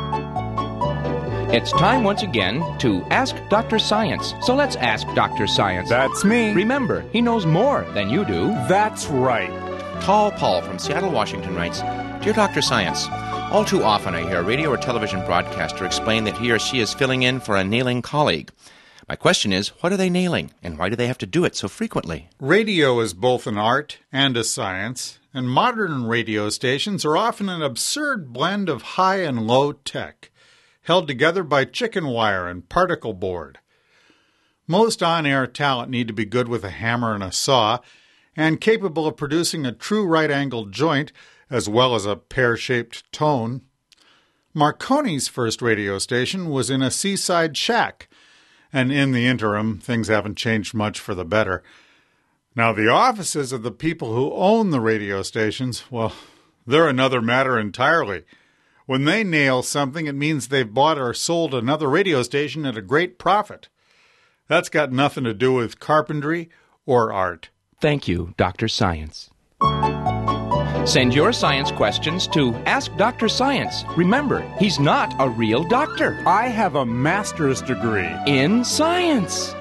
It's time once again to Ask Doctor Science. So let's ask Doctor Science. That's me. Remember, he knows more than you do. That's right. Tall Paul from Seattle, Washington writes, Dear Doctor Science, all too often I hear a radio or television broadcaster explain that he or she is filling in for a nailing colleague. My question is, what are they nailing, and why do they have to do it so frequently? Radio is both an art and a science, and modern radio stations are often an absurd blend of high and low tech, held together by chicken wire and particle board. Most on-air talent need to be good with a hammer and a saw, and capable of producing a true right-angled joint, as well as a pear-shaped tone. Marconi's first radio station was in a seaside shack, and in the interim, things haven't changed much for the better. Now, the offices of the people who own the radio stations, well, they're another matter entirely. When they nail something, it means they've bought or sold another radio station at a great profit. That's got nothing to do with carpentry or art. Thank you, Doctor Science. Send your science questions to Ask Doctor Science. Remember, he's not a real doctor. I have a master's degree in science.